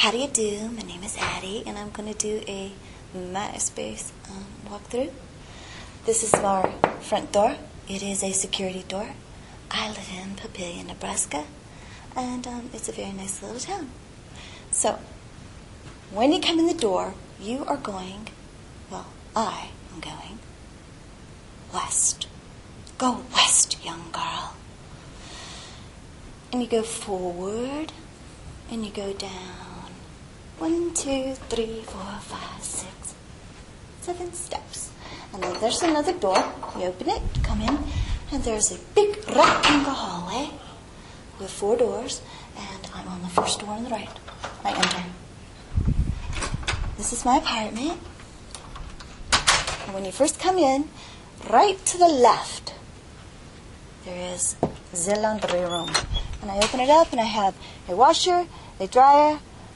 How do you do? My name is Addie, and I'm going to do a MySpace walkthrough. This is our front door. It is a security door. I live in Papillion, Nebraska, and it's a very nice little town. So, when you come in the door, you are going, I am going west. Go west, young girl. And you go forward, and you go down 1, 2, 3, 4, 5, 6, 7 steps. And then there's another door. You open it, come in, and there's a big rectangle hallway with 4 doors, and I'm on the first door on the right. I enter. This is my apartment. And when you first come in, right to the left, there is the laundry room. And I open it up, and I have a washer, a dryer,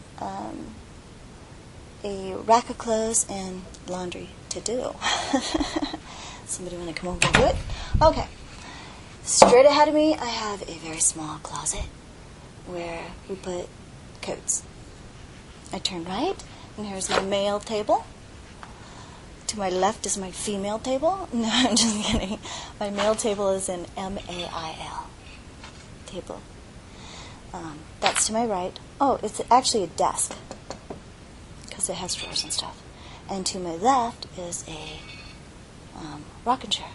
a rack of clothes, and laundry to do. Somebody want to come over and do it? Okay. Straight ahead of me, I have a very small closet where we put coats. I turn right, and here's my male table. To my left is my female table. No, I'm just kidding. My male table is an MAIL table. That's to my right. Oh, it's actually a desk because it has drawers and stuff. And to my left is a rocking chair.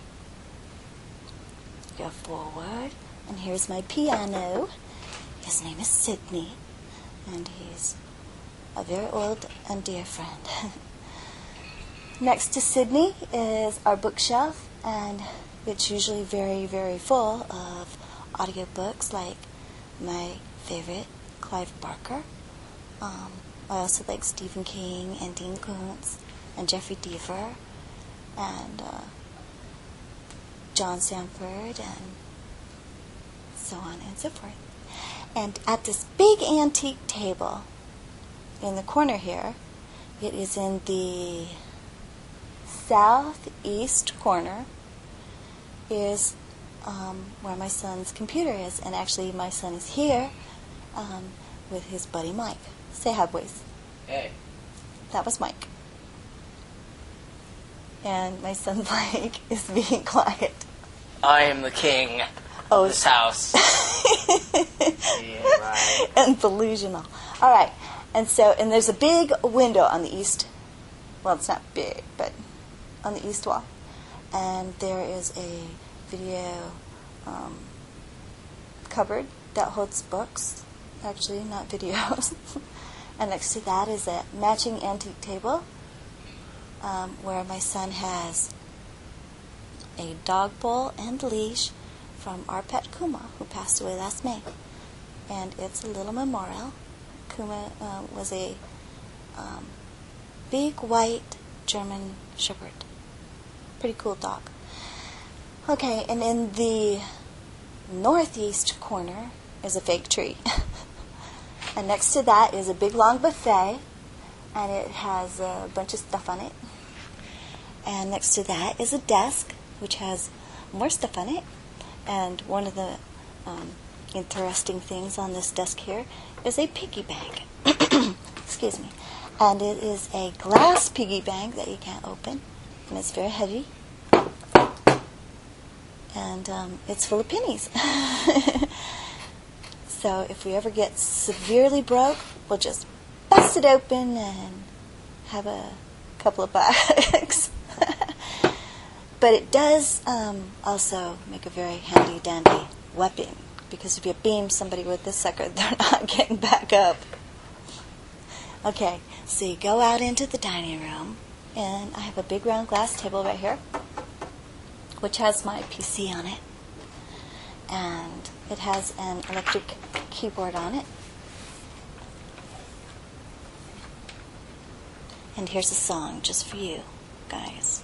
Go forward, and here's my piano. His name is Sydney, and he's a very old and dear friend. Next to Sydney is our bookshelf, and it's usually very, very full of audiobooks, like my favorite, Clive Barker. I also like Stephen King and Dean Koontz and Jeffrey Deaver and John Sanford and so on and so forth. And at this big antique table in the corner here, it is in the southeast corner, is where my son's computer is. And actually my son is here with his buddy Mike. Say hi, boys. Hey. That was Mike. And my son Blake is being quiet. I am the king of this house. Yeah, right. And delusional. All right. And there's a big window on the east. Well, it's not big, but on the east wall. And there is a video cupboard that holds books. Actually, not videos. And next to that is a matching antique table where my son has a dog bowl and leash from our pet Kuma, who passed away last May. And it's a little memorial. Kuma was a big white German Shepherd. Pretty cool dog. Okay, and in the northeast corner is a fake tree. And next to that is a big long buffet, and it has a bunch of stuff on it. And next to that is a desk, which has more stuff on it. And one of the interesting things on this desk here is a piggy bank. Excuse me. And it is a glass piggy bank that you can't open, and it's very heavy. And it's full of pennies. So if we ever get severely broke, we'll just bust it open and have a couple of bucks. But it does also make a very handy-dandy weapon, because if you beam somebody with this sucker, they're not getting back up. Okay, so you go out into the dining room, and I have a big round glass table right here, which has my PC on it. And it has an electric keyboard on it. And here's a song just for you guys.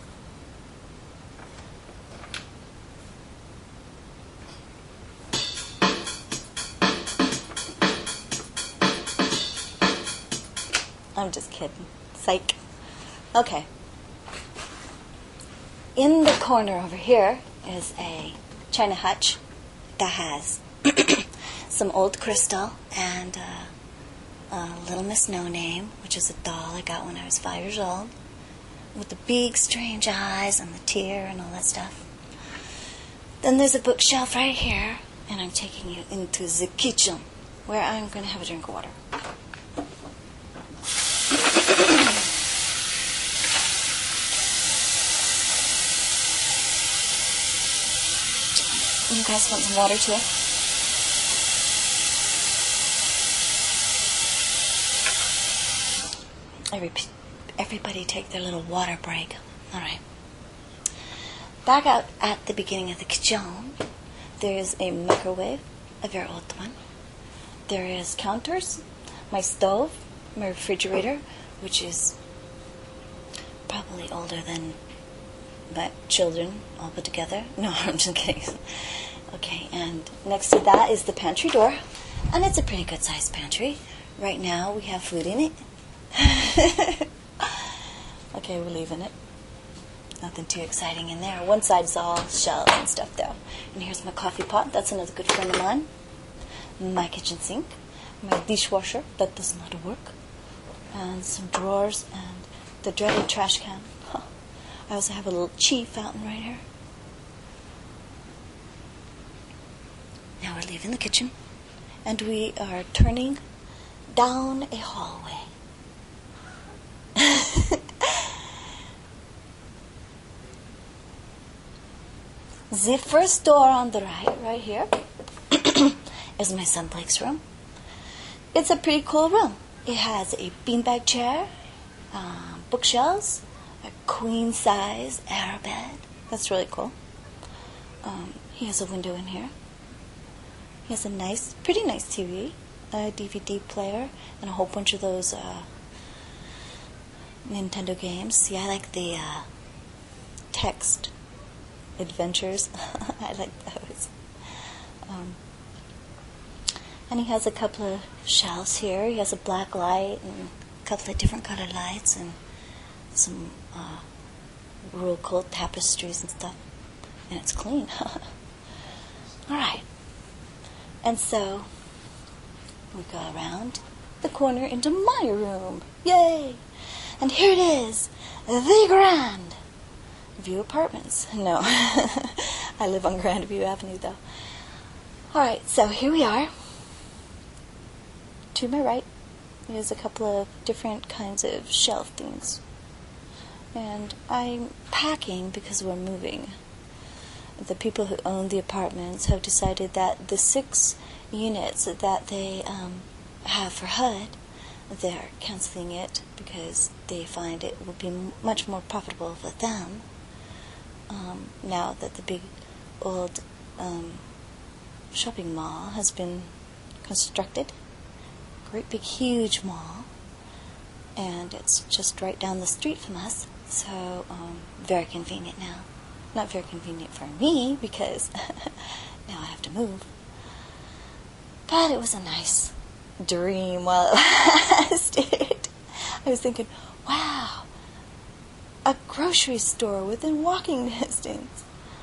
I'm just kidding. Psych. Okay. In the corner over here is a china hutch that has some old crystal and Little Miss No Name, which is a doll I got when I was 5 years old, with the big strange eyes and the tear and all that stuff. Then there's a bookshelf right here, and I'm taking you into the kitchen, where I'm going to have a drink of water. You guys want some water too? Everybody take their little water break. All right. Back out at the beginning of the kitchen, there is a microwave, a very old one. There is counters, my stove, my refrigerator, which is probably older than my children all put together. No, I'm just kidding. Okay, and next to that is the pantry door, and it's a pretty good sized pantry. Right now we have food in it. Okay, we're leaving it. Nothing too exciting in there. One side's all shelves and stuff though. And here's my coffee pot. That's another good friend of mine. My kitchen sink. My dishwasher. That does not work. And some drawers and the dreaded trash can. I also have a little chi fountain right here. Now we're leaving the kitchen. And we are turning down a hallway. The first door on the right here, is my son Blake's room. It's a pretty cool room. It has a beanbag chair, bookshelves, a queen-size air bed. That's really cool. He has a window in here. He has a pretty nice TV, a DVD player, and a whole bunch of those Nintendo games. See, I like the text adventures. I like those. And he has a couple of shelves here. He has a black light and a couple of different colored lights and some real cool tapestries and stuff. And it's clean. Alright. And so we go around the corner into my room. Yay! And here it is, the Grand View Apartments. No, I live on Grandview Avenue, though. All right, so here we are. To my right, there's a couple of different kinds of shelf things. And I'm packing because we're moving. The people who own the apartments have decided that the 6 units that they have for HUD, they're canceling it because they find it will be much more profitable for them now that the big old shopping mall has been constructed. Great big huge mall, and it's just right down the street from us, so very convenient now. Not very convenient for me because now I have to move, but it was a nice dream while it lasted. I was thinking, wow, a grocery store within walking distance.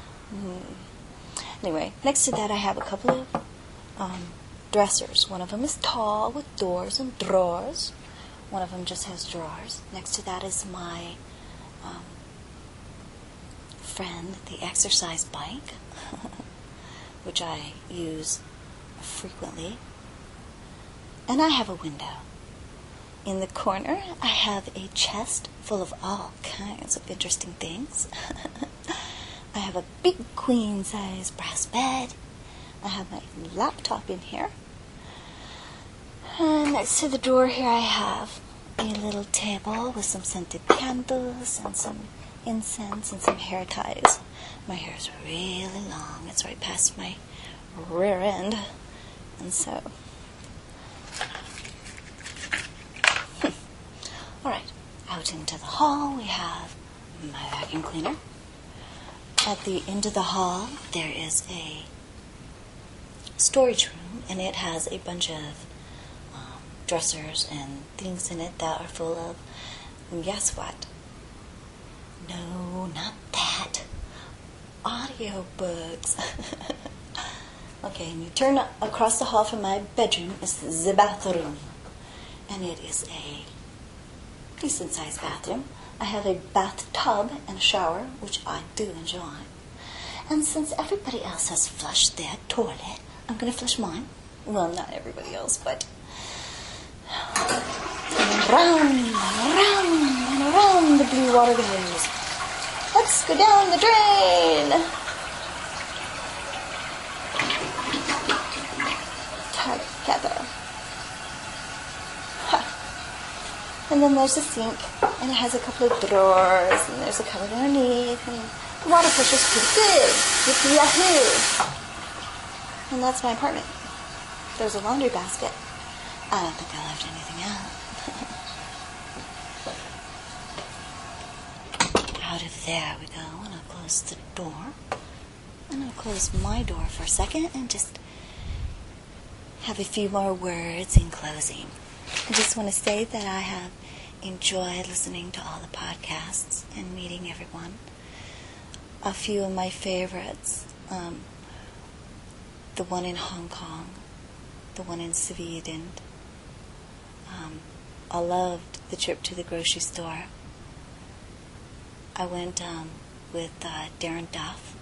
Anyway, next to that I have a couple of dressers. One of them is tall with doors and drawers. One of them just has drawers. Next to that is my friend, the exercise bike, which I use frequently. And I have a window. In the corner, I have a chest full of all kinds of interesting things. I have a big queen-size brass bed. I have my laptop in here. And next to the door here, I have a little table with some scented candles and some incense and some hair ties. My hair is really long. It's right past my rear end. And so... Alright, out into the hall we have my vacuum cleaner. At the end of the hall there is a storage room, and it has a bunch of dressers and things in it that are full of, guess what? No, not that. Audiobooks. Okay, and you turn across the hall from my bedroom is the bathroom. and it is a decent-sized bathroom. I have a bathtub and a shower, which I do enjoy. And since everybody else has flushed their toilet, I'm going to flush mine. Well, not everybody else, but... And round and round and around the blue water goes. Let's go down the drain. Together. And then there's a sink, and it has a couple of drawers, and there's a cupboard underneath, and the water pressure's pretty good. Yippee yahoo! And that's my apartment. There's a laundry basket. I don't think I left anything out. Out of there we go, and I'll close the door. And I'll close my door for a second and just have a few more words in closing. I just want to say that I have enjoyed listening to all the podcasts and meeting everyone. A few of my favorites, the one in Hong Kong, the one in Sweden. I loved the trip to the grocery store. I went with Darren Duff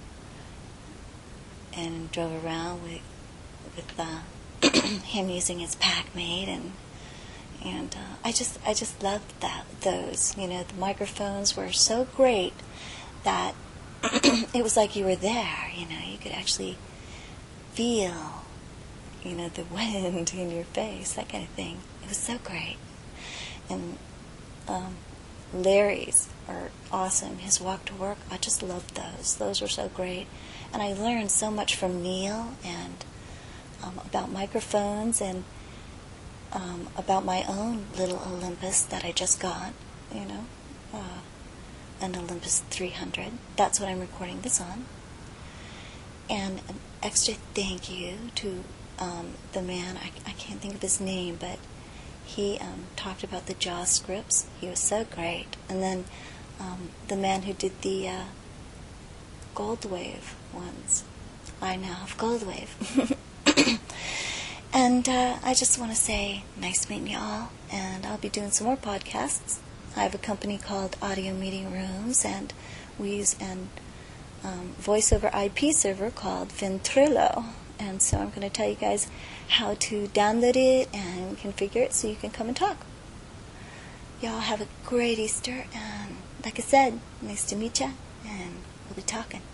and drove around with him using his Pac-Mate, and I just loved those. You know, the microphones were so great that it was like you were there. You know, you could actually feel, you know, the wind in your face, that kind of thing. It was so great. And Larry's are awesome. His walk to work, I just loved those. Those were so great. And I learned so much from Neil and about microphones and about my own little Olympus that I just got, you know, an Olympus 300. That's what I'm recording this on. And an extra thank you to the man, I can't think of his name, but he talked about the Jaws scripts. He was so great. And then the man who did the Goldwave ones. I now have Goldwave. And I just want to say, nice meeting you all, and I'll be doing some more podcasts. I have a company called Audio Meeting Rooms, and we use an voice-over IP server called Ventrilo. And so I'm going to tell you guys how to download it and configure it so you can come and talk. Y'all have a great Easter, and like I said, nice to meet ya, and we'll be talking.